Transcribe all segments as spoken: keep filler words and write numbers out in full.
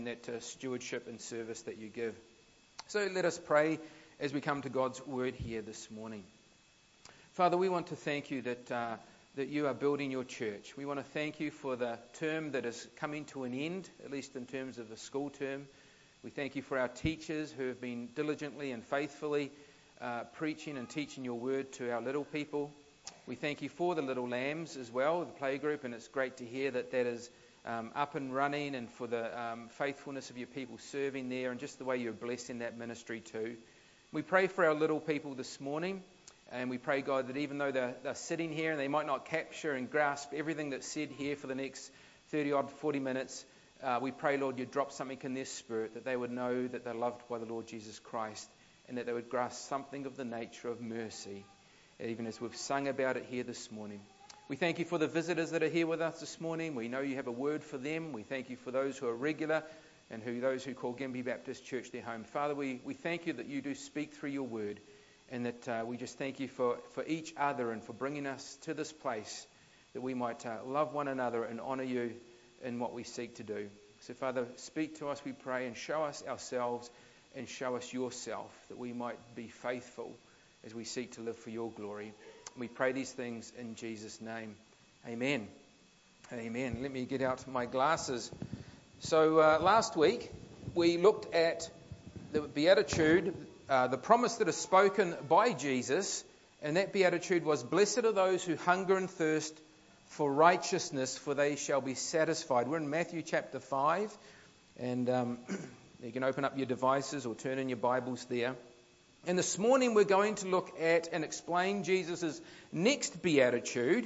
that uh, stewardship and service that you give. So let us pray as we come to God's word here this morning. Father, we want to thank you that uh, that you are building your church. We want to thank you for the term that is coming to an end, at least in terms of the school term. We thank you for our teachers who have been diligently and faithfully uh, preaching and teaching your word to our little people. We thank you for the Little Lambs as well, the playgroup, and it's great to hear that that is um, up and running, and for the um, faithfulness of your people serving there and just the way you're blessing that ministry too. We pray for our little people this morning. And we pray, God, that even though they're, they're sitting here and they might not capture and grasp everything that's said here for the next thirty odd, forty minutes, uh, we pray, Lord, you drop something in their spirit, that they would know that they're loved by the Lord Jesus Christ, and that they would grasp something of the nature of mercy, even as we've sung about it here this morning. We thank you for the visitors that are here with us this morning. We know you have a word for them. We thank you for those who are regular and who those who call Gympie Baptist Church their home. Father, we, we thank you that you do speak through your word. And that uh, we just thank you for, for each other and for bringing us to this place that we might uh, love one another and honour you in what we seek to do. So, Father, speak to us, we pray, and show us ourselves and show us yourself, that we might be faithful as we seek to live for your glory. We pray these things in Jesus' name. Amen. Amen. Let me get out my glasses. So, uh, last week we looked at the Beatitude, Uh, the promise that is spoken by Jesus, and that beatitude was, "Blessed are those who hunger and thirst for righteousness, for they shall be satisfied." We're in Matthew chapter five, and um, you can open up your devices or turn in your Bibles there. And this morning we're going to look at and explain Jesus' next beatitude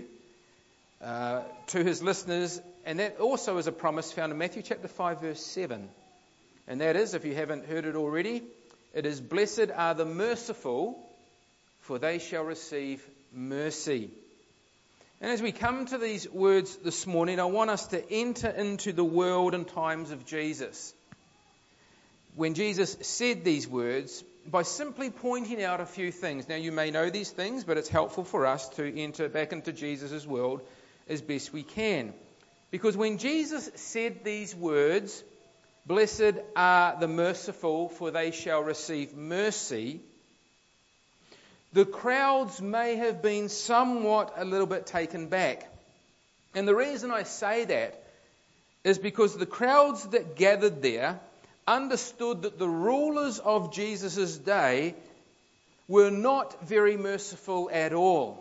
uh, to his listeners, and that also is a promise found in Matthew chapter five, verse seven. And that is, if you haven't heard it already, it is, "Blessed are the merciful, for they shall receive mercy." And as we come to these words this morning, I want us to enter into the world and times of Jesus. When Jesus said these words, by simply pointing out a few things. Now, you may know these things, but it's helpful for us to enter back into Jesus' world as best we can. Because when Jesus said these words, "Blessed are the merciful, for they shall receive mercy," the crowds may have been somewhat a little bit taken back. And the reason I say that is because the crowds that gathered there understood that the rulers of Jesus' day were not very merciful at all.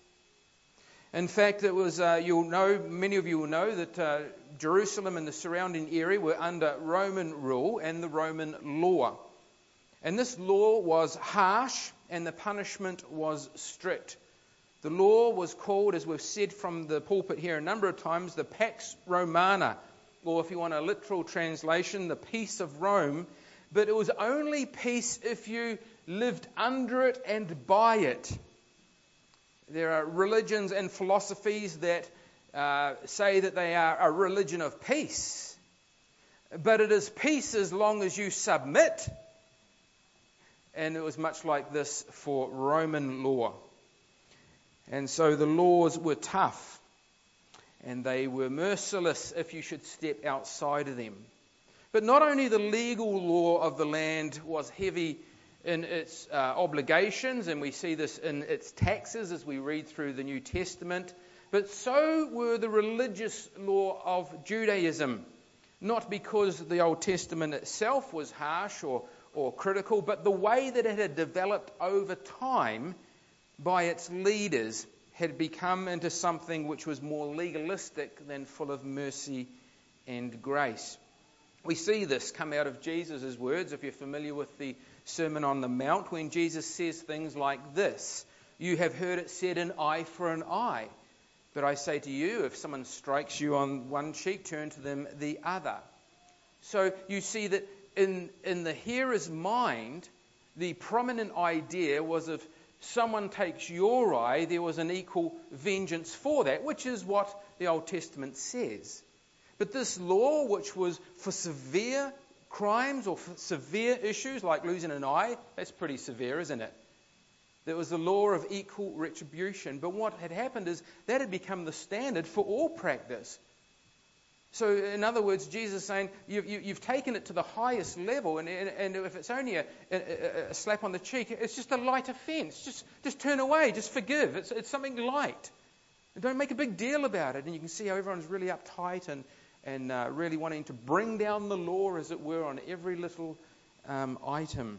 In fact, it was, uh, you'll know, many of you will know that uh, Jerusalem and the surrounding area were under Roman rule and the Roman law. And this law was harsh and the punishment was strict. The law was called, as we've said from the pulpit here a number of times, the Pax Romana, or if you want a literal translation, the peace of Rome. But it was only peace if you lived under it and by it. There are religions and philosophies that uh, say that they are a religion of peace. But it is peace as long as you submit. And it was much like this for Roman law. And so the laws were tough. And they were merciless if you should step outside of them. But not only the legal law of the land was heavy in its uh, obligations, and we see this in its taxes as we read through the New Testament, but so were the religious law of Judaism. Not because the Old Testament itself was harsh or, or critical, but the way that it had developed over time by its leaders had become into something which was more legalistic than full of mercy and grace. We see this come out of Jesus' words, if you're familiar with the Sermon on the Mount, when Jesus says things like this: "You have heard it said, an eye for an eye. But I say to you, if someone strikes you on one cheek, turn to them the other." So you see that in, in the hearer's mind, the prominent idea was if someone takes your eye, there was an equal vengeance for that, which is what the Old Testament says. But this law, which was for severe crimes or for severe issues like losing an eye, that's pretty severe, isn't it? There was the law of equal retribution. But what had happened is that had become the standard for all practice. So in other words, Jesus is saying, you, you, you've taken it to the highest level, and, and, and if it's only a, a, a slap on the cheek, it's just a light offence. Just, just turn away, just forgive. It's, it's something light. And don't make a big deal about it. And you can see how everyone's really uptight and, and uh, really wanting to bring down the law, as it were, on every little um, item.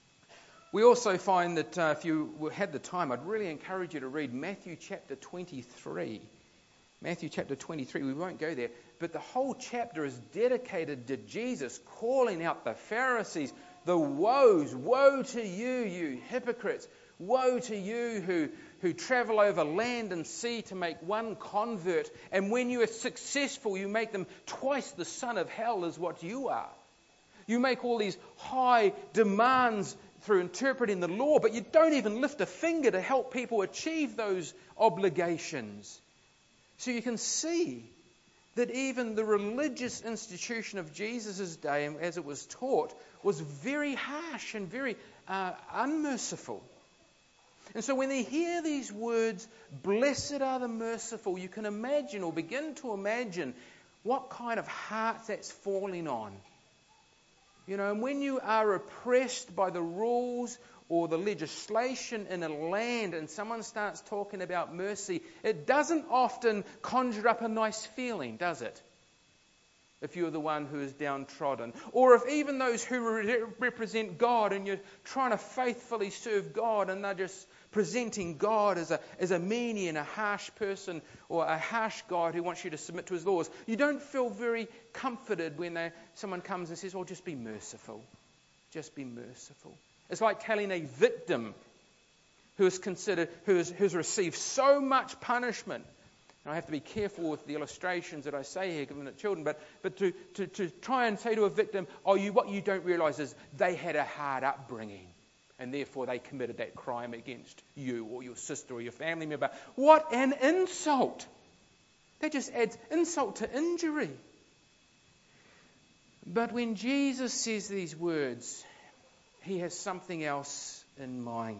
We also find that uh, if you had the time, I'd really encourage you to read Matthew chapter twenty-three. Matthew chapter twenty-three, we won't go there, but the whole chapter is dedicated to Jesus calling out the Pharisees, the woes, woe to you, you hypocrites, woe to you who, who travel over land and sea to make one convert, and when you are successful, you make them twice the son of hell as what you are. You make all these high demands through interpreting the law, but you don't even lift a finger to help people achieve those obligations. So you can see that even the religious institution of Jesus' day, as it was taught, was very harsh and very uh, unmerciful. And so when they hear these words, blessed are the merciful, you can imagine or begin to imagine what kind of heart that's falling on. You know, and when you are oppressed by the rules or the legislation in a land and someone starts talking about mercy, it doesn't often conjure up a nice feeling, does it? If you're the one who is downtrodden. Or if even those who re- represent God and you're trying to faithfully serve God and they're just presenting God as a, as a meanie and a harsh person or a harsh God who wants you to submit to his laws, you don't feel very comforted when they, someone comes and says, well, just be merciful. Just be merciful. It's like telling a victim who is considered, who has, who's received so much punishment. And I have to be careful with the illustrations that I say here, given to children, but, but to, to, to try and say to a victim, oh, you, what you don't realise is they had a hard upbringing, and therefore they committed that crime against you or your sister or your family member. What an insult! That just adds insult to injury. But when Jesus says these words, he has something else in mind.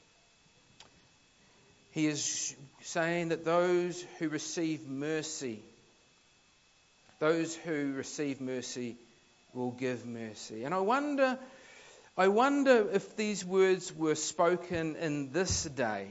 He is saying that those who receive mercy, those who receive mercy will give mercy. And I wonder, I wonder if these words were spoken in this day,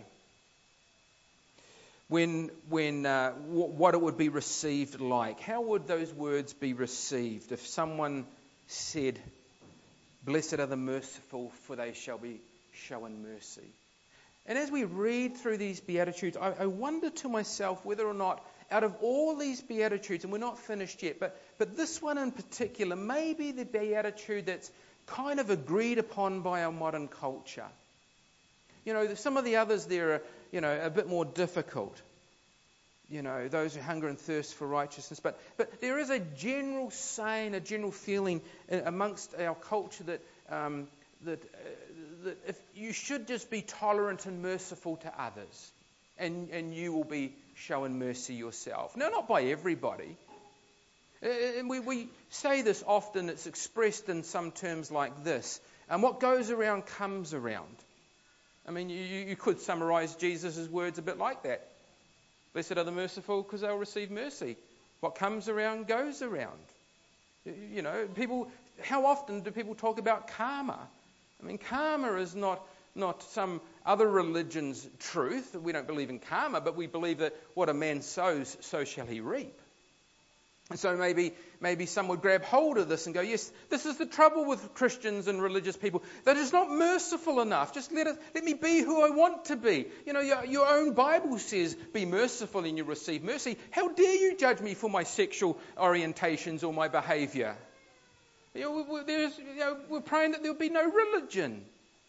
when, when, uh, w- what it would be received like. How would those words be received if someone said, "Blessed are the merciful, for they shall be shown mercy"? And as we read through these Beatitudes, I, I wonder to myself whether or not, out of all these Beatitudes, and we're not finished yet, but, but this one in particular may be the Beatitude that's kind of agreed upon by our modern culture. You know, some of the others there are, you know, a bit more difficult. You know, those who hunger and thirst for righteousness. But, but there is a general saying, a general feeling amongst our culture that... Um, That, uh, that if you should just be tolerant and merciful to others, and, and you will be showing mercy yourself. Now, not by everybody. Uh, and we, we say this often, it's expressed in some terms like this. And what goes around comes around. I mean, you, you could summarize Jesus' words a bit like that. Blessed are the merciful, because they'll receive mercy. What comes around goes around. You know, people. How often do people talk about karma? I mean, karma is not, not some other religion's truth. We don't believe in karma, but we believe that what a man sows, so shall he reap. And so maybe maybe some would grab hold of this and go, yes, this is the trouble with Christians and religious people. They're just not merciful enough. Just let it, let me be who I want to be. You know, your, your own Bible says, be merciful and you receive mercy. How dare you judge me for my sexual orientations or my behaviour? You know, there's, you know, we're praying that there'll be no religion.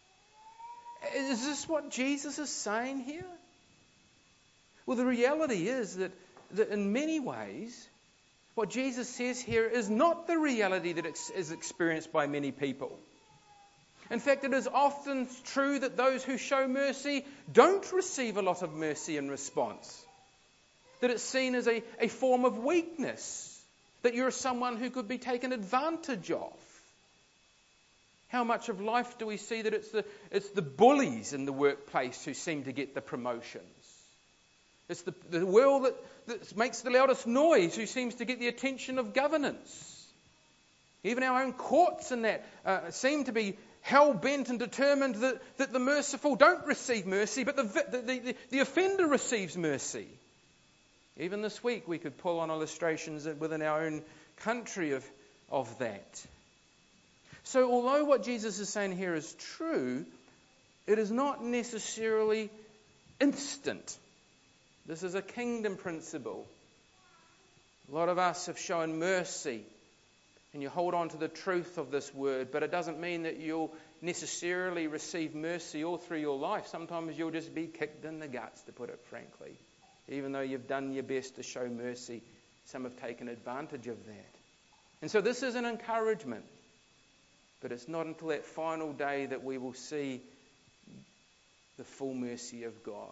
Is this what Jesus is saying here? Well, the reality is that, that in many ways, what Jesus says here is not the reality that is experienced by many people. In fact, it is often true that those who show mercy don't receive a lot of mercy in response. That it's seen as a, a form of weakness. That you're someone who could be taken advantage of. How much of life do we see that it's the, it's the bullies in the workplace who seem to get the promotions? It's the, the world that, that makes the loudest noise, who seems to get the attention of governance. Even our own courts and that uh, seem to be hell-bent and determined that, that the merciful don't receive mercy, but the, the, the, the offender receives mercy. Even this week we could pull on illustrations within our own country of, of that. So although what Jesus is saying here is true, it is not necessarily instant. This is a kingdom principle. A lot of us have shown mercy, and you hold on to the truth of this word, but it doesn't mean that you'll necessarily receive mercy all through your life. Sometimes you'll just be kicked in the guts, to put it frankly. Even though you've done your best to show mercy, some have taken advantage of that. And so this is an encouragement, but it's not until that final day that we will see the full mercy of God.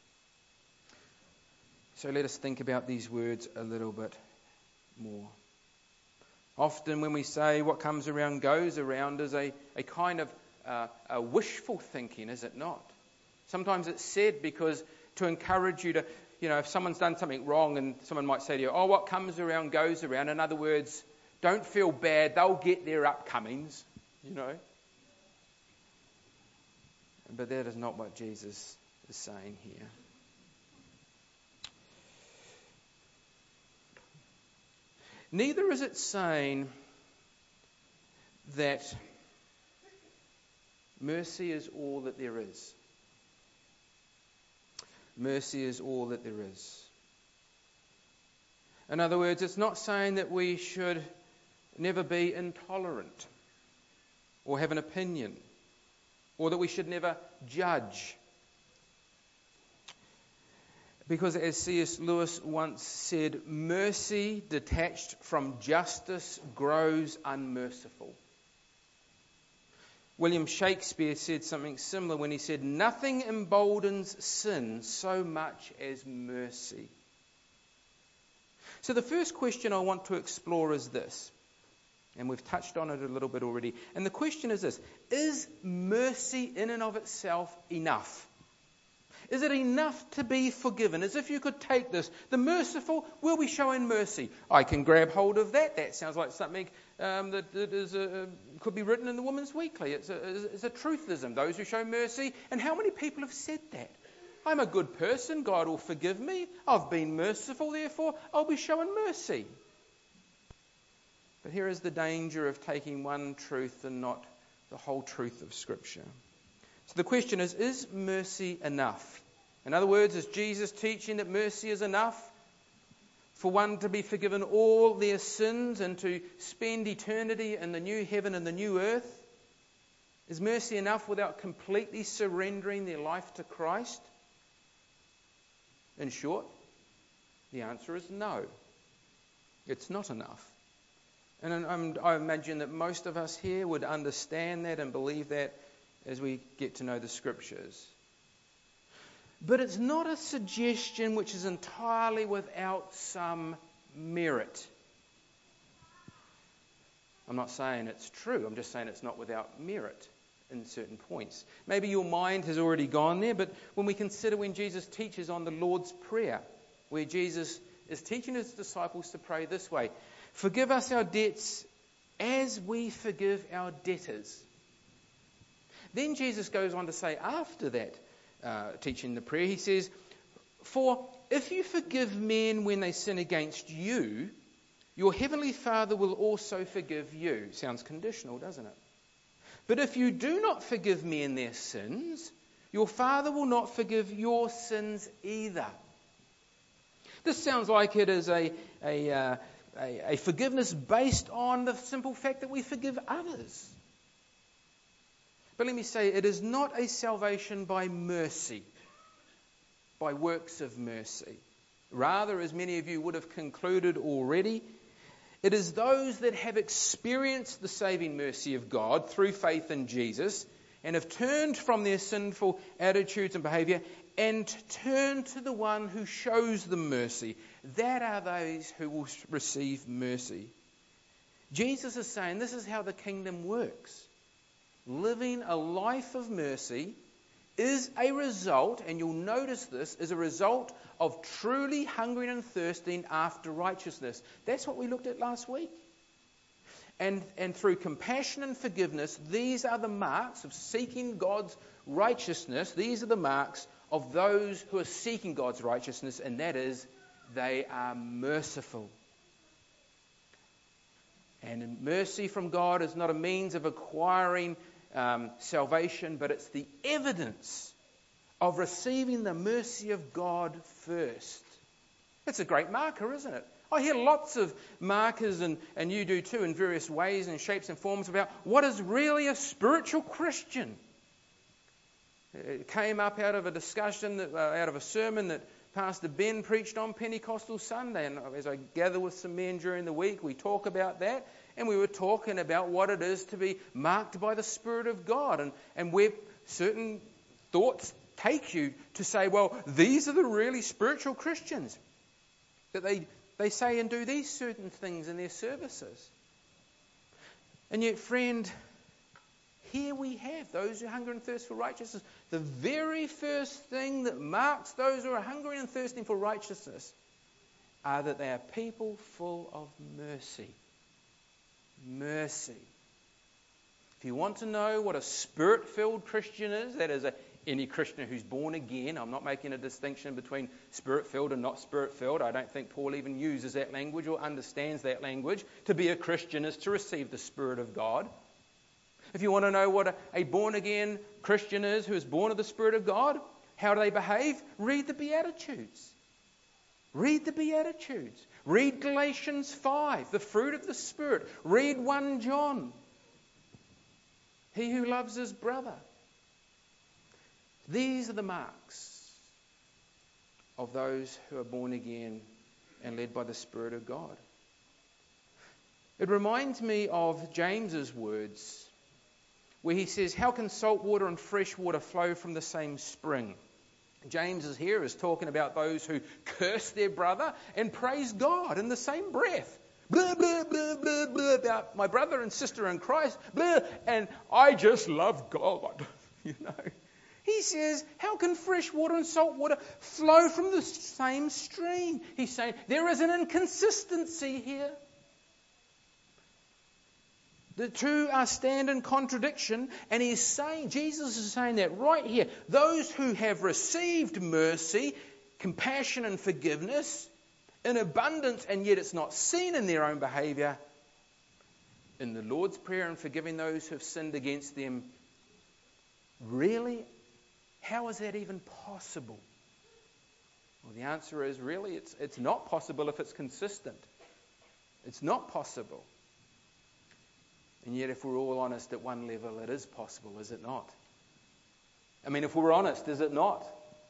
So let us think about these words a little bit more. Often when we say what comes around goes around is a, a kind of uh, a wishful thinking, is it not? Sometimes it's said because to encourage you to, you know, if someone's done something wrong and someone might say to you, oh, what comes around goes around. In other words, don't feel bad, they'll get their upcomings, you know. But that is not what Jesus is saying here. Neither is it saying that mercy is all that there is. Mercy is all that there is. In other words, it's not saying that we should never be intolerant or have an opinion, or that we should never judge. Because as C S Lewis once said, mercy detached from justice grows unmerciful. William Shakespeare said something similar when he said, nothing emboldens sin so much as mercy. So the first question I want to explore is this, and we've touched on it a little bit already. And the question is this: is mercy in and of itself enough? Is it enough to be forgiven? As if you could take this, the merciful will be showing mercy. I can grab hold of that. That sounds like something um, that, that is a, could be written in the Women's Weekly. It's a, it's a truthism, those who show mercy. And how many people have said that? I'm a good person, God will forgive me. I've been merciful, therefore I'll be showing mercy. But here is the danger of taking one truth and not the whole truth of Scripture. So the question is, is mercy enough? In other words, is Jesus teaching that mercy is enough for one to be forgiven all their sins and to spend eternity in the new heaven and the new earth? Is mercy enough without completely surrendering their life to Christ? In short, the answer is no. It's not enough. And I imagine that most of us here would understand that and believe that as we get to know the Scriptures. But it's not a suggestion which is entirely without some merit. I'm not saying it's true, I'm just saying it's not without merit in certain points. Maybe your mind has already gone there, but when we consider when Jesus teaches on the Lord's Prayer, where Jesus is teaching his disciples to pray this way: forgive us our debts as we forgive our debtors. Then Jesus goes on to say after that, uh, teaching the prayer, he says, for if you forgive men when they sin against you, your heavenly Father will also forgive you. Sounds conditional, doesn't it? But if you do not forgive men their sins, your Father will not forgive your sins either. This sounds like it is a, a, uh, a, a forgiveness based on the simple fact that we forgive others. But let me say, it is not a salvation by mercy, by works of mercy. Rather, as many of you would have concluded already, it is those that have experienced the saving mercy of God through faith in Jesus and have turned from their sinful attitudes and behaviour and turned to the one who shows them mercy. That are those who will receive mercy. Jesus is saying this is how the kingdom works. Living a life of mercy is a result, and you'll notice this, is a result of truly hungering and thirsting after righteousness. That's what we looked at last week. And, and through compassion and forgiveness, these are the marks of seeking God's righteousness. These are the marks of those who are seeking God's righteousness, and that is, they are merciful. And mercy from God is not a means of acquiring um, salvation, but it's the evidence of receiving the mercy of God first. It's a great marker, isn't it? I hear lots of markers, and, and you do too, in various ways and shapes and forms, about what is really a spiritual Christian. It came up out of a discussion, that, uh, out of a sermon that Pastor Ben preached on Pentecostal Sunday. And as I gather with some men during the week, we talk about that. And we were talking about what it is to be marked by the Spirit of God, and, and where certain thoughts take you to say, well, these are the really spiritual Christians. That they, they say and do these certain things in their services. And yet, friend, here we have those who hunger and thirst for righteousness. The very first thing that marks those who are hungering and thirsting for righteousness are that they are people full of mercy. Mercy. If you want to know what a Spirit-filled Christian is, that is a, any Christian who's born again. I'm not making a distinction between Spirit-filled and not Spirit-filled. I don't think Paul even uses that language or understands that language. To be a Christian is to receive the Spirit of God. If you want to know what a, a born-again Christian is who is born of the Spirit of God, how do they behave? Read the Beatitudes. Read the Beatitudes. Read Galatians five, the fruit of the Spirit. Read First John. He who loves his brother. These are the marks of those who are born again and led by the Spirit of God. It reminds me of James's words, where he says, how can salt water and fresh water flow from the same spring? James is here is talking about those who curse their brother and praise God in the same breath. Blah, blah, blah, blah, blah, about my brother and sister in Christ. Blah, and I just love God. You know. He says, how can fresh water and salt water flow from the same stream? He's saying there is an inconsistency here. The two are stand in contradiction, and he's saying, Jesus is saying that right here. Those who have received mercy, compassion and forgiveness in abundance, and yet it's not seen in their own behaviour, in the Lord's Prayer and forgiving those who have sinned against them, really? How is that even possible? Well, the answer is really it's, it's not possible if it's consistent. It's not possible. And yet, if we're all honest at one level, it is possible, is it not? I mean, if we're honest, is it not?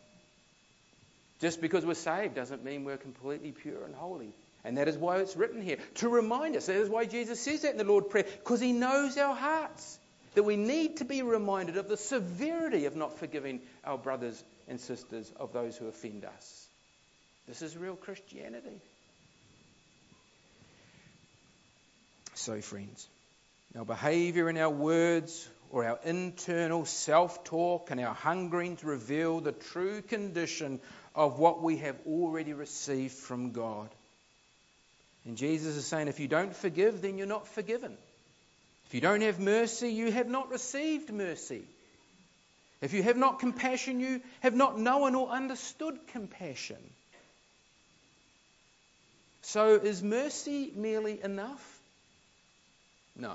Just because we're saved doesn't mean we're completely pure and holy. And that is why it's written here, to remind us. That is why Jesus says that in the Lord's Prayer, because he knows our hearts, that we need to be reminded of the severity of not forgiving our brothers and sisters of those who offend us. This is real Christianity. So, friends, our behaviour and our words, or our internal self-talk and our hungering to reveal the true condition of what we have already received from God. And Jesus is saying, if you don't forgive, then you're not forgiven. If you don't have mercy, you have not received mercy. If you have not compassion, you have not known or understood compassion. So is mercy merely enough? No.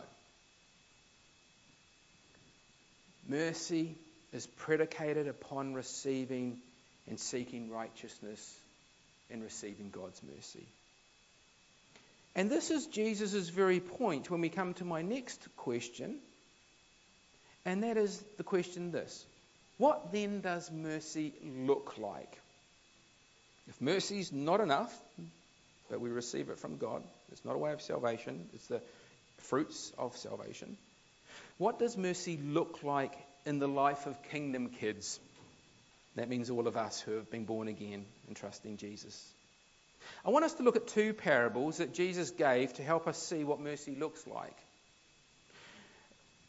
Mercy is predicated upon receiving and seeking righteousness and receiving God's mercy. And this is Jesus' very point when we come to my next question, and that is the question this. What then does mercy look like? If mercy is not enough, but we receive it from God, it's not a way of salvation, it's the fruits of salvation. What does mercy look like in the life of kingdom kids? That means all of us who have been born again and trusting Jesus. I want us to look at two parables that Jesus gave to help us see what mercy looks like.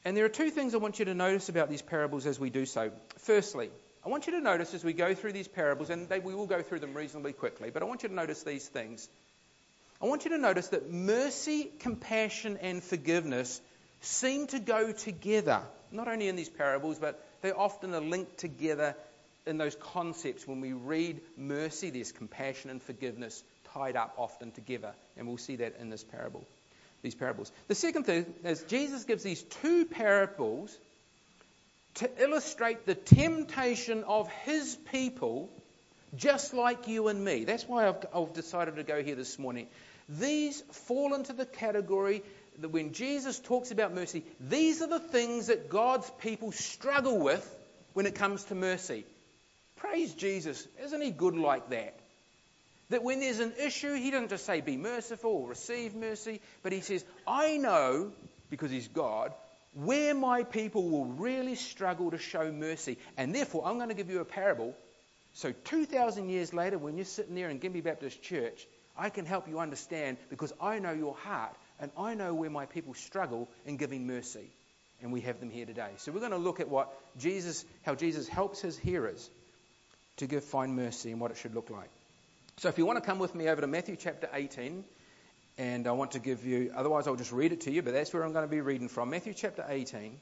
And there are two things I want you to notice about these parables as we do so. Firstly, I want you to notice as we go through these parables, and they, we will go through them reasonably quickly, but I want you to notice these things. I want you to notice that mercy, compassion, and forgiveness seem to go together, not only in these parables, but they often are linked together in those concepts. When we read mercy, there's compassion and forgiveness tied up often together, and we'll see that in this parable, these parables. The second thing is Jesus gives these two parables to illustrate the temptation of his people, just like you and me. That's why I've, I've decided to go here this morning. These fall into the category that when Jesus talks about mercy, these are the things that God's people struggle with when it comes to mercy. Praise Jesus. Isn't he good like that? That when there's an issue, he doesn't just say be merciful or receive mercy, but he says, I know, because he's God, where my people will really struggle to show mercy. And therefore, I'm going to give you a parable. So two thousand years later, when you're sitting there in Gympie Baptist Church, I can help you understand because I know your heart and I know where my people struggle in giving mercy. And we have them here today. So we're going to look at what Jesus, how Jesus helps his hearers to give find mercy and what it should look like. So if you want to come with me over to Matthew chapter eighteen, and I want to give you, otherwise I'll just read it to you, but that's where I'm going to be reading from. Matthew chapter eighteen.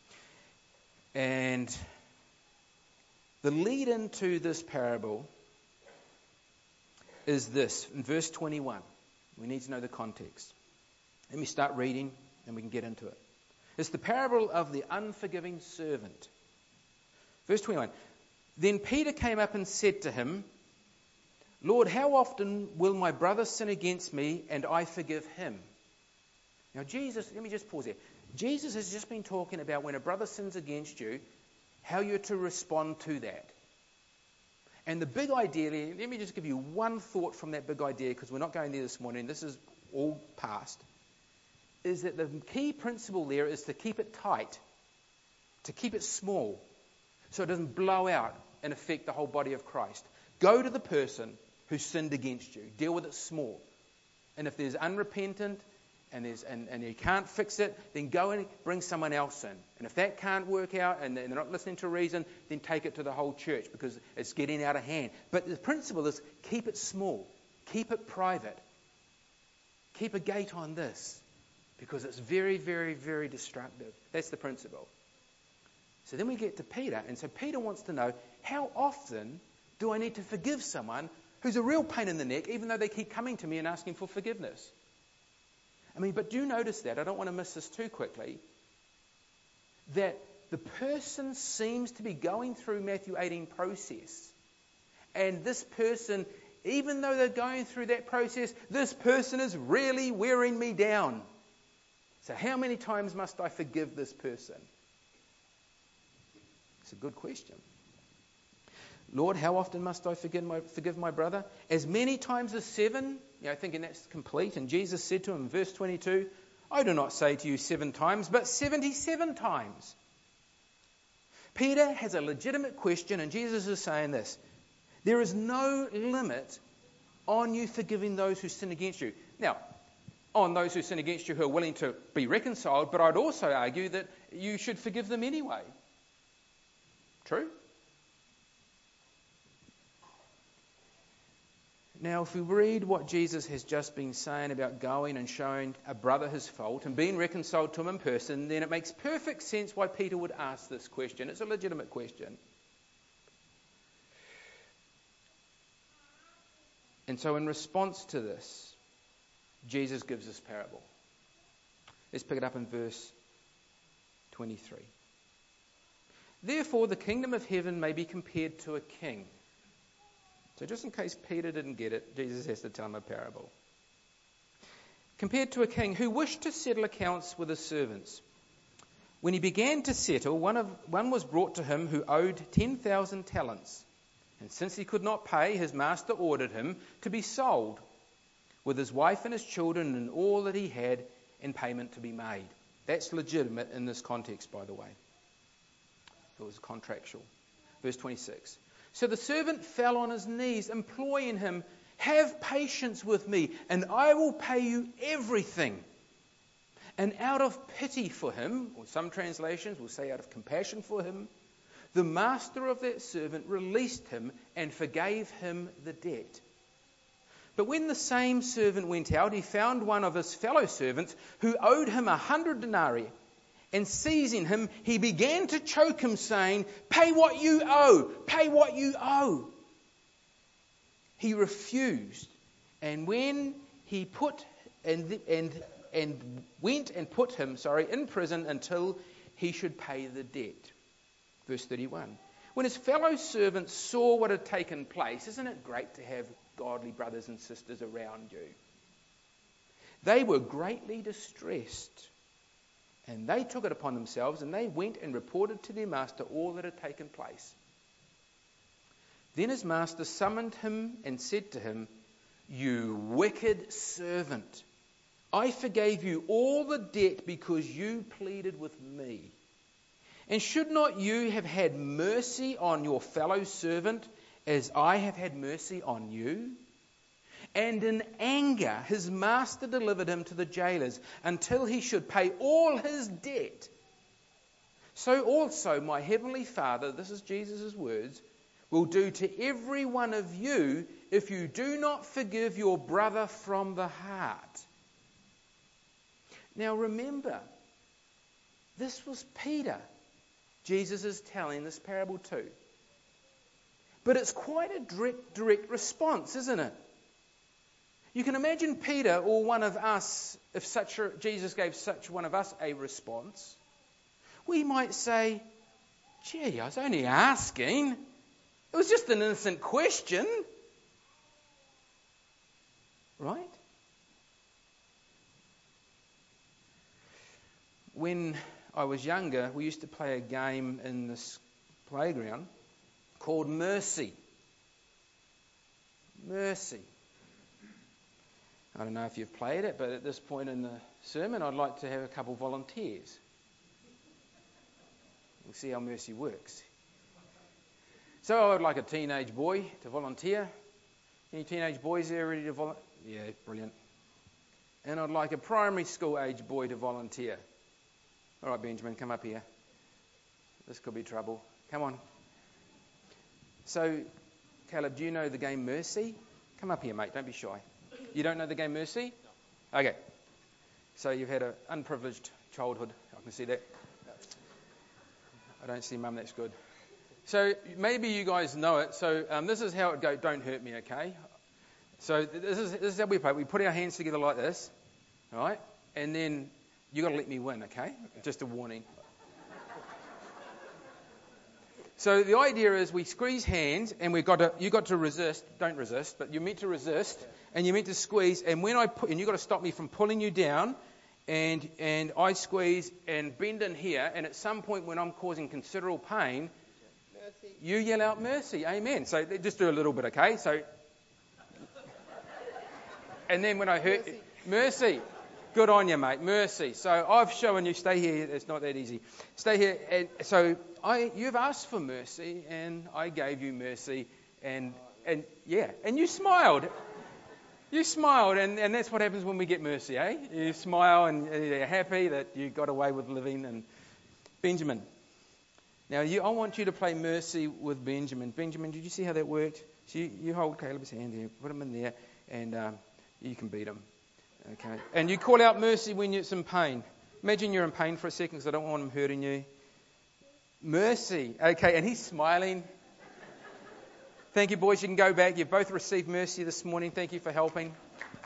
And the lead into this parable is this, in verse twenty-one. We need to know the context. Let me start reading and we can get into it. It's the parable of the unforgiving servant. Verse twenty-one. Then Peter came up and said to him, Lord, how often will my brother sin against me and I forgive him? Now Jesus, let me just pause here. Jesus has just been talking about when a brother sins against you, how you're to respond to that. And the big idea, let me just give you one thought from that big idea, because we're not going there this morning, this is all past, is that the key principle there is to keep it tight, to keep it small, so it doesn't blow out and affect the whole body of Christ. Go to the person who sinned against you. Deal with it small. And if there's unrepentant and there's and, and you can't fix it, then go and bring someone else in. And if that can't work out and they're not listening to reason, then take it to the whole church because it's getting out of hand. But the principle is keep it small. Keep it private. Keep a gate on this because it's very, very, very destructive. That's the principle. So then we get to Peter. And so Peter wants to know, how often do I need to forgive someone who's a real pain in the neck, even though they keep coming to me and asking for forgiveness? I mean, but do notice that, I don't want to miss this too quickly, that the person seems to be going through Matthew eighteen process. And this person, even though they're going through that process, this person is really wearing me down. So how many times must I forgive this person? It's a good question. Lord, how often must I forgive my, forgive my brother? As many times as seven? You know, thinking that's complete. And Jesus said to him in verse twenty-two, I do not say to you seven times, but seventy-seven times. Peter has a legitimate question, and Jesus is saying this. There is no limit on you forgiving those who sin against you. Now, on those who sin against you who are willing to be reconciled, but I'd also argue that you should forgive them anyway. True? Now, if we read what Jesus has just been saying about going and showing a brother his fault and being reconciled to him in person, then it makes perfect sense why Peter would ask this question. It's a legitimate question. And so in response to this, Jesus gives this parable. Let's pick it up in verse twenty-three. Therefore, the kingdom of heaven may be compared to a king. So just in case Peter didn't get it, Jesus has to tell him a parable. Compared to a king who wished to settle accounts with his servants. When he began to settle, one, of, one was brought to him who owed ten thousand talents. And since he could not pay, his master ordered him to be sold, with his wife and his children and all that he had, in payment to be made. That's legitimate in this context, by the way. It was contractual. Verse twenty-six. So the servant fell on his knees, imploring him, have patience with me, and I will pay you everything. And out of pity for him, or some translations will say out of compassion for him, the master of that servant released him and forgave him the debt. But when the same servant went out, he found one of his fellow servants who owed him a hundred denarii. And seizing him, he began to choke him, saying, "Pay what you owe, pay what you owe." He refused, and when he put and and and went and put him, sorry, in prison until he should pay the debt. Verse thirty-one. When his fellow servants saw what had taken place, isn't it great to have godly brothers and sisters around you? They were greatly distressed, and they took it upon themselves, and they went and reported to their master all that had taken place. Then his master summoned him and said to him, "You wicked servant, I forgave you all the debt because you pleaded with me. And should not you have had mercy on your fellow servant as I have had mercy on you?" And in anger his master delivered him to the jailers until he should pay all his debt. So also my heavenly Father, this is Jesus' words, will do to every one of you if you do not forgive your brother from the heart. Now remember, this was Peter Jesus is telling this parable to. But it's quite a direct, direct response, isn't it? You can imagine Peter or one of us, if such a, Jesus gave such one of us a response, we might say, "Gee, I was only asking. It was just an innocent question." Right? When I was younger, we used to play a game in this playground called Mercy. Mercy. I don't know if you've played it, but at this point in the sermon, I'd like to have a couple volunteers. We'll see how Mercy works. So I would like a teenage boy to volunteer. Any teenage boys there ready to volunteer? Yeah, brilliant. And I'd like a primary school age boy to volunteer. All right, Benjamin, come up here. This could be trouble. Come on. So, Caleb, do you know the game Mercy? Come up here, mate. Don't be shy. You don't know the game Mercy? No. Okay. So you've had an unprivileged childhood. I can see that. I don't see Mum. That's good. So maybe you guys know it. So um, this is how it goes. Don't hurt me, okay? So this is this is how we play. We put our hands together like this, all right? And then you got to let me win, okay? okay? Just a warning. So the idea is we squeeze hands, and we've got to you got to resist. Don't resist, but you're meant to resist, okay. And you're meant to squeeze. And when I put, and you got to stop me from pulling you down, and and I squeeze and bend in here. And at some point when I'm causing considerable pain, mercy. You yell out mercy, amen. So just do a little bit, okay? So, and then when I hurt, mercy. mercy. Good on you, mate. Mercy. So I've shown you. Stay here. It's not that easy. Stay here. And so I, you've asked for mercy, and I gave you mercy, and and yeah, and you smiled. You smiled, and, and that's what happens when we get mercy, eh? You smile, and you're happy that you got away with living. And Benjamin, now you, I want you to play mercy with Benjamin. Benjamin, did you see how that worked? So you, you hold Caleb's hand here, put him in there, and um, you can beat him. Okay, and you call out mercy when it's in pain. Imagine you're in pain for a second because I don't want him hurting you. Mercy. Okay, and he's smiling. Thank you, boys. You can go back. You've both received mercy this morning. Thank you for helping.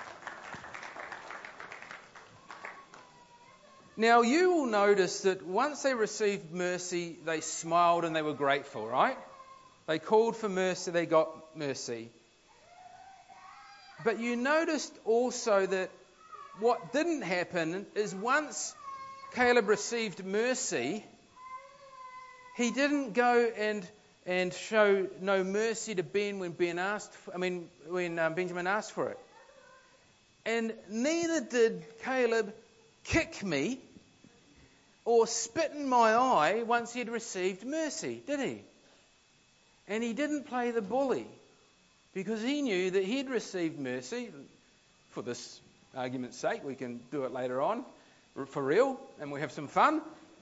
Now, you will notice that once they received mercy, they smiled and they were grateful, right? They called for mercy, they got mercy. But you noticed also that what didn't happen is once Caleb received mercy, he didn't go and and show no mercy to Ben when Ben asked. For, I mean, when um, Benjamin asked for it, and neither did Caleb kick me or spit in my eye once he'd received mercy, did he? And he didn't play the bully because he knew that he'd received mercy. For this argument's sake, we can do it later on. for real, and we have some fun.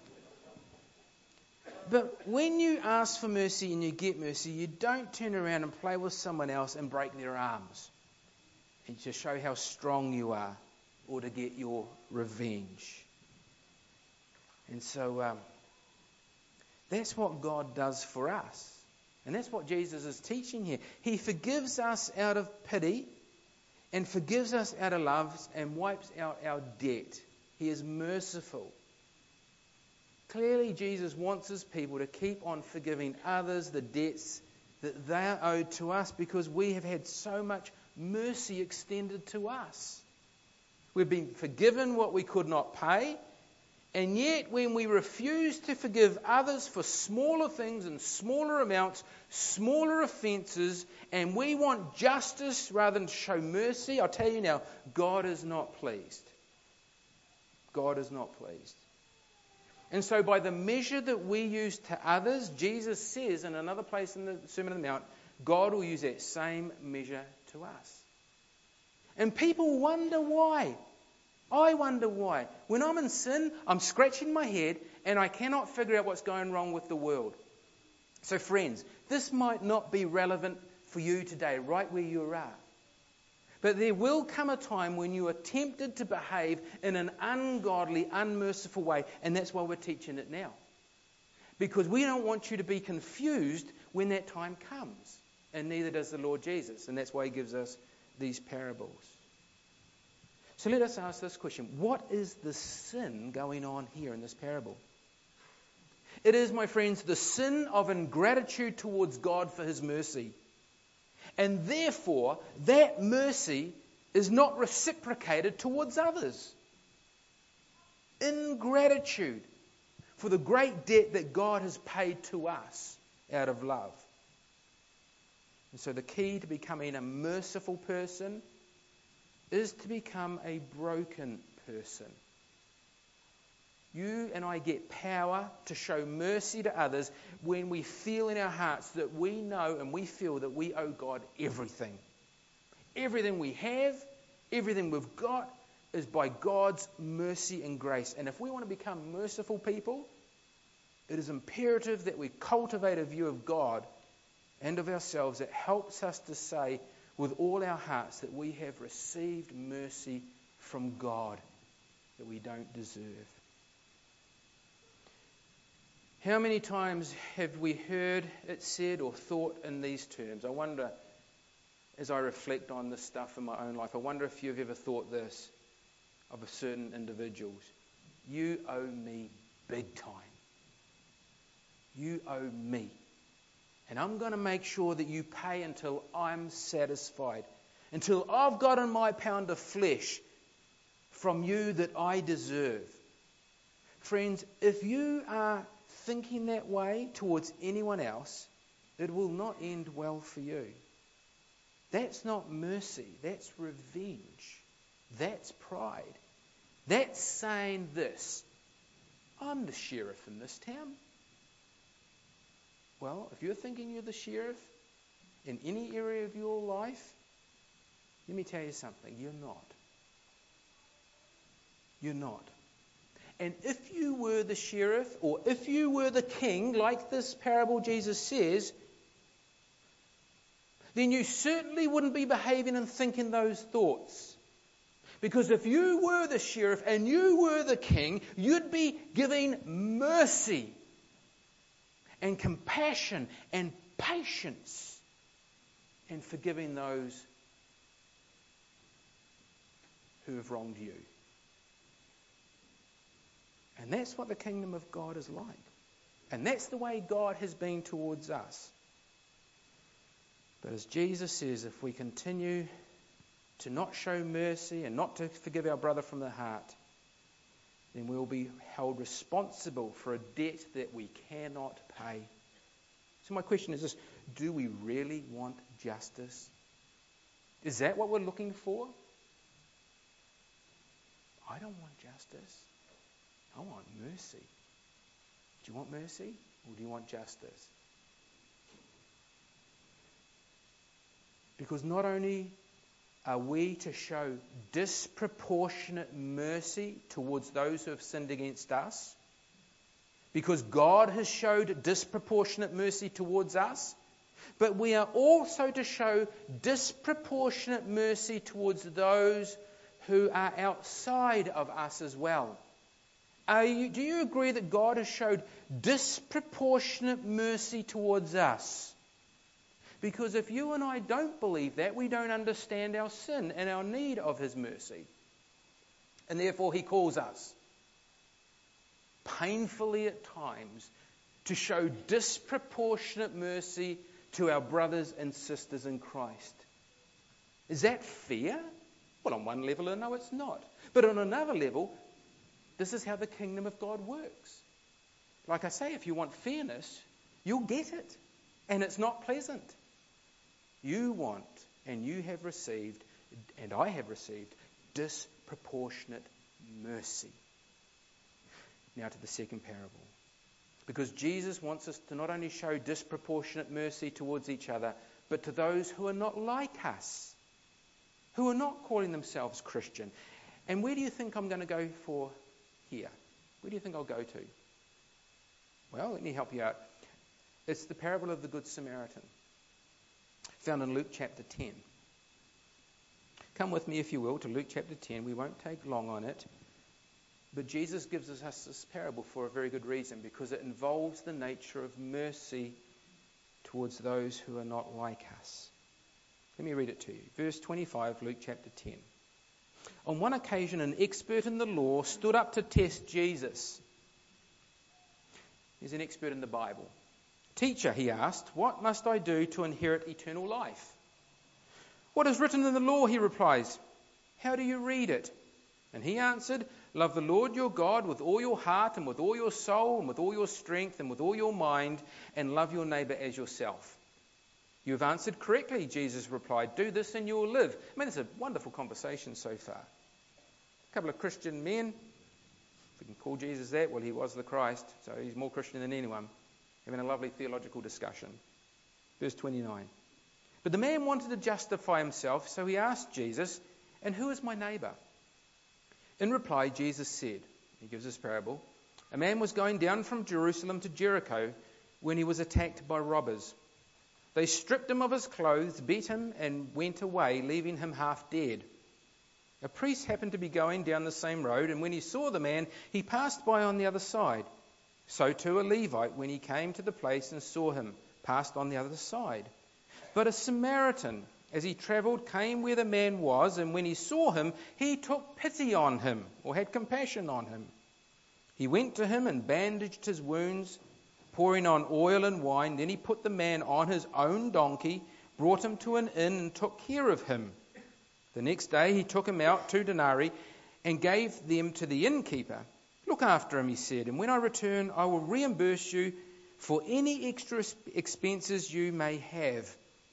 But when you ask for mercy and you get mercy, you don't turn around and play with someone else and break their arms and to show how strong you are or to get your revenge. And so um, that's what God does for us. And that's what Jesus is teaching here. He forgives us out of pity and forgives us out of love and wipes out our debt. He is merciful. Clearly, Jesus wants his people to keep on forgiving others the debts that they are owed to us because we have had so much mercy extended to us. We've been forgiven what we could not pay, and yet when we refuse to forgive others for smaller things and smaller amounts, smaller offences, and we want justice rather than show mercy, I'll tell you now, God is not pleased. God is not pleased. And so by the measure that we use to others, Jesus says in another place in the Sermon on the Mount, God will use that same measure to us. And people wonder why. I wonder why. When I'm in sin, I'm scratching my head and I cannot figure out what's going wrong with the world. So friends, this might not be relevant for you today, right where you are. But there will come a time when you are tempted to behave in an ungodly, unmerciful way. And that's why we're teaching it now. Because we don't want you to be confused when that time comes. And neither does the Lord Jesus. And that's why he gives us these parables. So let us ask this question. What is the sin going on here in this parable? It is, my friends, the sin of ingratitude towards God for his mercy. And therefore, that mercy is not reciprocated towards others. Ingratitude for the great debt that God has paid to us out of love. And so the key to becoming a merciful person is to become a broken person. You and I get power to show mercy to others when we feel in our hearts that we know and we feel that we owe God everything. Everything we have, everything we've got is by God's mercy and grace. And if we want to become merciful people, it is imperative that we cultivate a view of God and of ourselves that helps us to say with all our hearts that we have received mercy from God that we don't deserve. How many times have we heard it said or thought in these terms? I wonder, as I reflect on this stuff in my own life, I wonder if you've ever thought this of a certain individuals. You owe me big time. You owe me. And I'm going to make sure that you pay until I'm satisfied. Until I've gotten my pound of flesh from you that I deserve. Friends, if you are thinking that way towards anyone else, it will not end well for you. That's not mercy. That's revenge. That's pride. That's saying this. I'm the sheriff in this town. Well, if you're thinking you're the sheriff in any area of your life, let me tell you something. You're not. You're not. And if you were the sheriff, or if you were the king, like this parable Jesus says, then you certainly wouldn't be behaving and thinking those thoughts. Because if you were the sheriff and you were the king, you'd be giving mercy and compassion and patience and forgiving those who have wronged you. And that's what the kingdom of God is like. And that's the way God has been towards us. But as Jesus says, if we continue to not show mercy and not to forgive our brother from the heart, then we'll be held responsible for a debt that we cannot pay. So my question is this: do we really want justice? Is that what we're looking for? I don't want justice. I want mercy. Do you want mercy or do you want justice? Because not only are we to show disproportionate mercy towards those who have sinned against us? Because God has showed disproportionate mercy towards us. But we are also to show disproportionate mercy towards those who are outside of us as well. Are you, do you agree that God has showed disproportionate mercy towards us? Because if you and I don't believe that, we don't understand our sin and our need of His mercy. And therefore He calls us, painfully at times, to show disproportionate mercy to our brothers and sisters in Christ. Is that fair? Well, on one level, no, it's not. But on another level, this is how the kingdom of God works. Like I say, if you want fairness, you'll get it. And it's not pleasant. You want, and you have received, and I have received, disproportionate mercy. Now to the second parable. Because Jesus wants us to not only show disproportionate mercy towards each other, but to those who are not like us, who are not calling themselves Christian. And where do you think I'm going to go for here? Where do you think I'll go to? Well, let me help you out. It's the parable of the Good Samaritan, found in Luke chapter ten. Come with me, if you will, to Luke chapter ten. We won't take long on it. But Jesus gives us this parable for a very good reason, because it involves the nature of mercy towards those who are not like us. Let me read it to you. Verse twenty-five, Luke chapter ten. On one occasion, an expert in the law stood up to test Jesus. He's an expert in the Bible. Teacher, he asked, what must I do to inherit eternal life? What is written in the law, he replies. How do you read it? And he answered, love the Lord your God with all your heart and with all your soul and with all your strength and with all your mind, and love your neighbour as yourself. You have answered correctly, Jesus replied. Do this and you will live. I mean, it's a wonderful conversation so far. A couple of Christian men, if we can call Jesus that, well, he was the Christ, so he's more Christian than anyone, having a lovely theological discussion. Verse twenty-nine. But the man wanted to justify himself, so he asked Jesus, and who is my neighbour? In reply, Jesus said, he gives this parable, a man was going down from Jerusalem to Jericho when he was attacked by robbers. They stripped him of his clothes, beat him, and went away, leaving him half dead. A priest happened to be going down the same road, and when he saw the man, he passed by on the other side. So too a Levite, when he came to the place and saw him, passed on the other side. But a Samaritan, as he travelled, came where the man was, and when he saw him, he took pity on him, or had compassion on him. He went to him and bandaged his wounds, pouring on oil and wine. Then he put the man on his own donkey, brought him to an inn, and took care of him. The next day he took him out two denarii and gave them to the innkeeper. Look after him, he said, and when I return, I will reimburse you for any extra expenses you may have.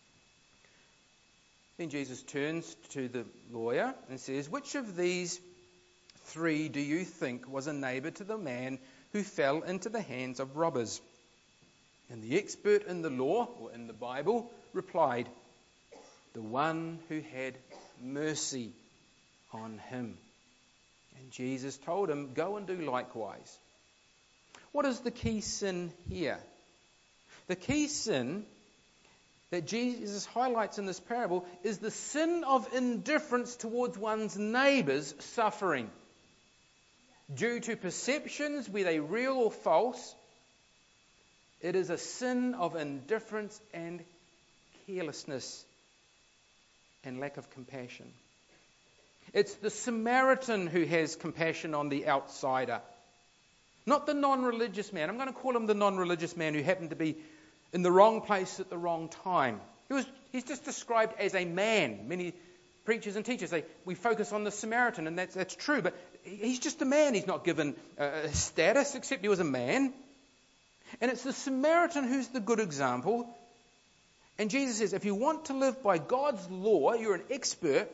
Then Jesus turns to the lawyer and says, which of these three do you think was a neighbour to the man who fell into the hands of robbers? And the expert in the law, or in the Bible, replied, the one who had mercy on him. And Jesus told him, go and do likewise. What is the key sin here? The key sin that Jesus highlights in this parable is the sin of indifference towards one's neighbour's suffering. Due to perceptions, be they real or false, it is a sin of indifference and carelessness and lack of compassion. It's the Samaritan who has compassion on the outsider, not the non-religious man. I'm going to call him the non-religious man who happened to be in the wrong place at the wrong time. He was, he's just described as a man. Many preachers and teachers, they, we focus on the Samaritan, and that's, that's true, but he's just a man. He's not given a status, except he was a man. And it's the Samaritan who's the good example. And Jesus says, if you want to live by God's law, you're an expert,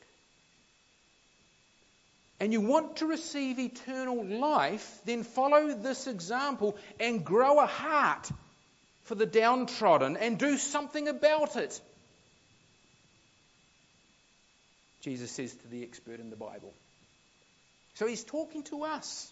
and you want to receive eternal life, then follow this example and grow a heart for the downtrodden and do something about it. Jesus says to the expert in the Bible. So he's talking to us.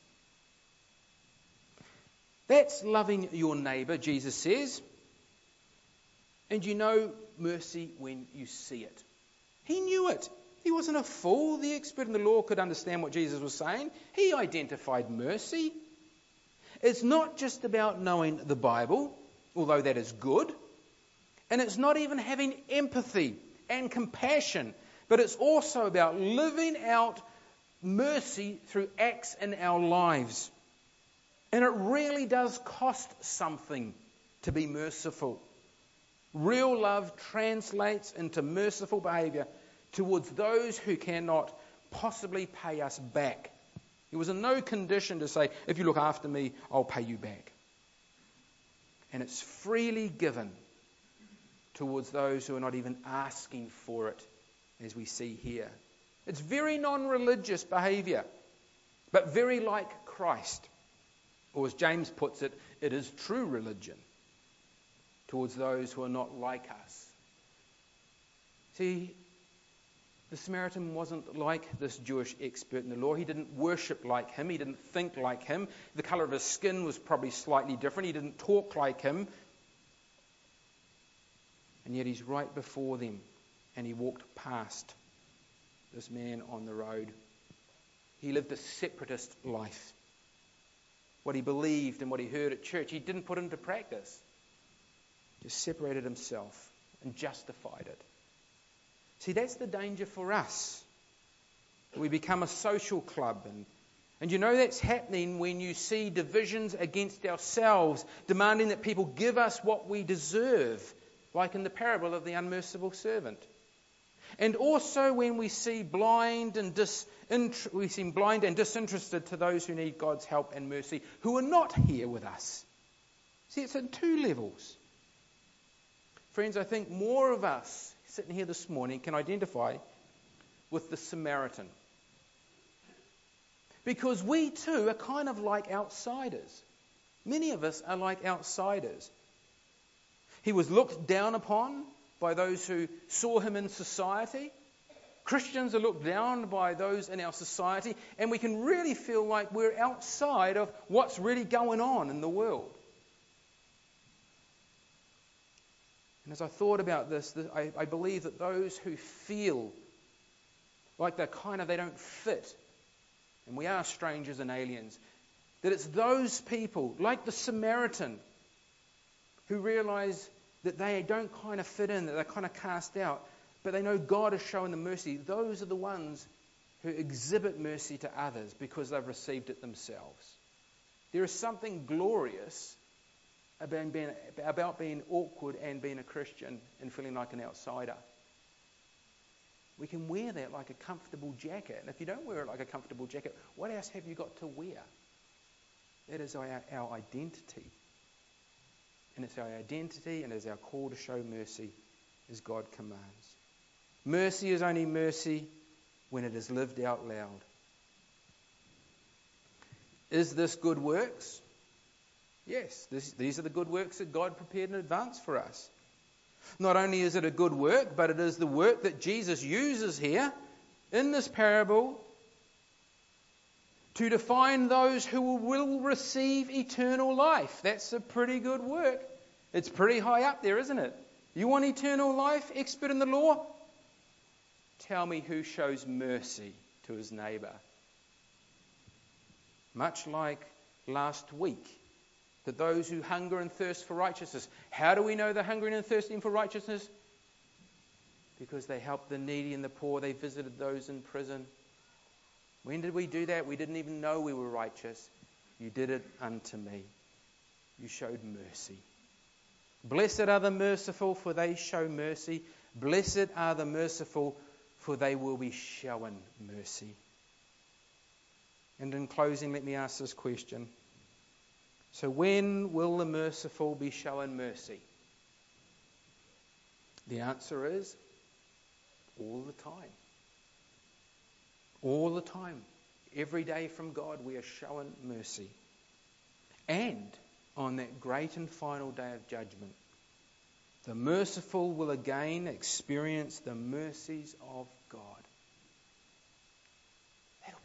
That's loving your neighbour, Jesus says. And you know mercy when you see it. He knew it. He wasn't a fool. The expert in the law could understand what Jesus was saying. He identified mercy. It's not just about knowing the Bible, although that is good. And it's not even having empathy and compassion, but it's also about living out mercy through acts in our lives. And it really does cost something to be merciful. Real love translates into merciful behaviour towards those who cannot possibly pay us back. It was in no condition to say, if you look after me, I'll pay you back. And it's freely given towards those who are not even asking for it, as we see here. It's very non-religious behaviour, but very like Christ. Or as James puts it, it is true religion towards those who are not like us. See, the Samaritan wasn't like this Jewish expert in the law. He didn't worship like him. He didn't think like him. The colour of his skin was probably slightly different. He didn't talk like him. And yet he's right before them, and he walked past this man on the road. He lived a separatist life. What he believed and what he heard at church, he didn't put into practice. He separated himself and justified it. See, that's the danger for us. We become a social club. And, and you know that's happening when you see divisions against ourselves, demanding that people give us what we deserve, like in the parable of the unmerciful servant. And also when we see blind and dis, int, we seem blind and disinterested to those who need God's help and mercy, who are not here with us. See, it's at two levels. Friends, I think more of us sitting here this morning can identify with the Samaritan. Because we too are kind of like outsiders. Many of us are like outsiders. He was looked down upon by those who saw him in society. Christians are looked down by those in our society, and we can really feel like we're outside of what's really going on in the world. And as I thought about this, I, I believe that those who feel like they're kind of, they don't fit, and we are strangers and aliens, that it's those people, like the Samaritan, who realise that they don't kind of fit in, that they're kind of cast out, but they know God has shown them mercy. Those are the ones who exhibit mercy to others because they've received it themselves. There is something glorious about being, about being awkward and being a Christian and feeling like an outsider. We can wear that like a comfortable jacket. And if you don't wear it like a comfortable jacket, what else have you got to wear? That is our, our identity. And it's our identity and it's our call to show mercy as God commands. Mercy is only mercy when it is lived out loud. Is this good works? Yes, this, these are the good works that God prepared in advance for us. Not only is it a good work, but it is the work that Jesus uses here in this parable to define those who will receive eternal life. That's a pretty good work. It's pretty high up there, isn't it? You want eternal life, expert in the law? Tell me who shows mercy to his neighbour. Much like last week, that those who hunger and thirst for righteousness. How do we know they're hungering and thirsting for righteousness? Because they helped the needy and the poor. They visited those in prison. When did we do that? We didn't even know we were righteous. You did it unto me. You showed mercy. Blessed are the merciful, for they show mercy. Blessed are the merciful, for they will be shown mercy. And in closing, let me ask this question. So when will the merciful be shown mercy? The answer is all the time. All the time. Every day from God we are shown mercy. And on that great and final day of judgment, the merciful will again experience the mercies of God.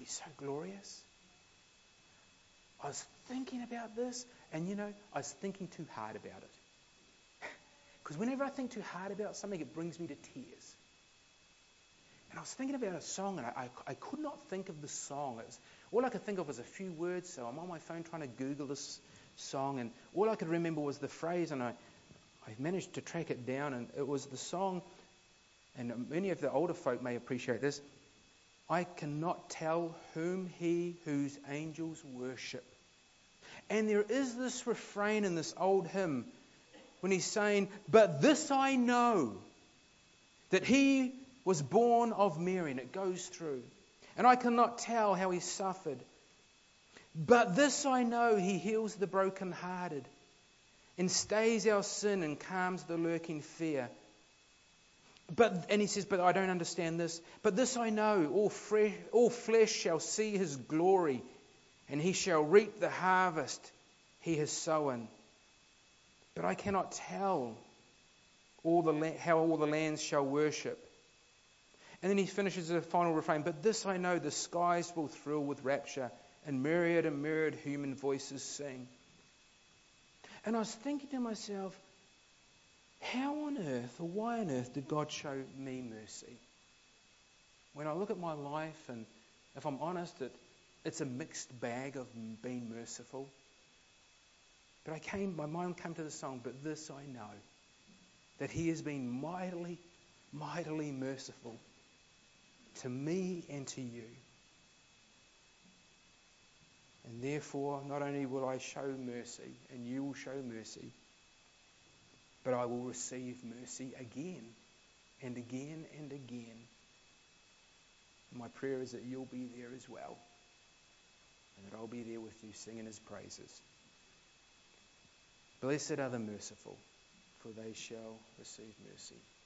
so glorious. I was thinking about this, and you know, I was thinking too hard about it. Because whenever I think too hard about something, it brings me to tears. And I was thinking about a song, and I, I, I could not think of the song. It was, all I could think of was a few words, so I'm on my phone trying to Google this song, and all I could remember was the phrase, and I, I managed to track it down, and it was the song, and many of the older folk may appreciate this, I cannot tell whom he whose angels worship. And there is this refrain in this old hymn when he's saying, but this I know, that he was born of Mary, and it goes through. And I cannot tell how he suffered. But this I know, he heals the brokenhearted and stays our sin and calms the lurking fear. But and he says, but I don't understand this. But this I know, all, fresh, all flesh shall see his glory, and he shall reap the harvest he has sown. But I cannot tell all the how all the lands shall worship. And then he finishes the final refrain, but this I know, the skies will thrill with rapture, and myriad and myriad human voices sing. And I was thinking to myself, how on earth, or why on earth, did God show me mercy? When I look at my life, and if I'm honest, it, it's a mixed bag of being merciful. But I came, my mind came to the song, but this I know, that he has been mightily, mightily merciful to me and to you. And therefore, not only will I show mercy, and you will show mercy, but I will receive mercy again and again and again. My prayer is that you'll be there as well, and that I'll be there with you singing his praises. Blessed are the merciful, for they shall receive mercy.